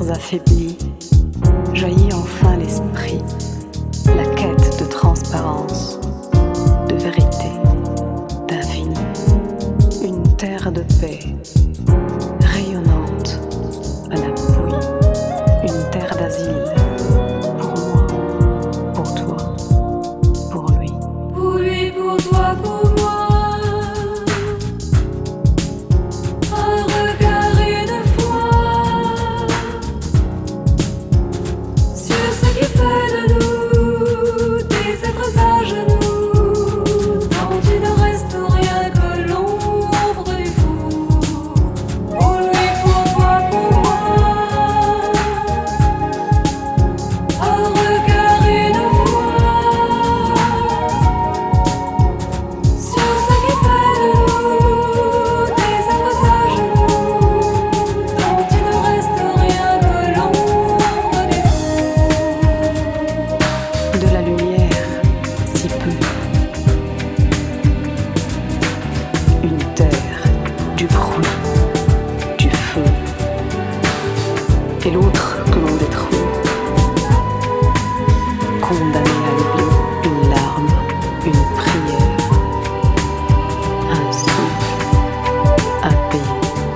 cœurs affaiblis, jaillit enfin l'esprit, la quête de transparence, de vérité, d'infini. Une terre de paix, rayonnante à la bouillie, une terre d'asile, pour moi, pour toi, pour lui. Pour lui, pour toi, pour moi. Un regard, une fois sur ce qui fait de nous des êtres à genoux, dont il ne reste rien que l'ombre du fou. Pour lui, pour toi, pour moi. Un regard, une fois sur ce qui fait de nous des êtres à genoux, dont il ne reste rien que l'ombre du fou. De la lumière, si peu. Une terre, du bruit, du feu. Et l'autre que l'on détruit. Condamné à l'oubli, une larme, une prière. Un souffle, un pays.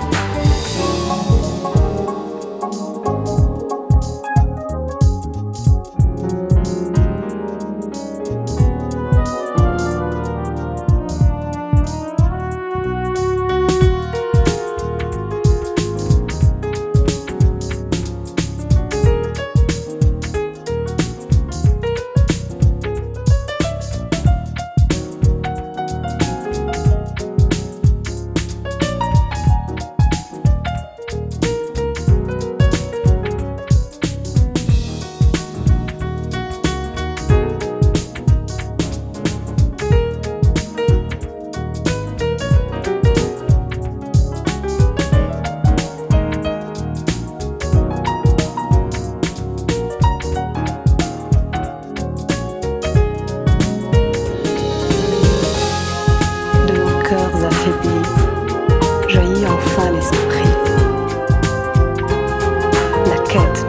De nos cœurs affaiblis, jaillit enfin l'esprit, la quête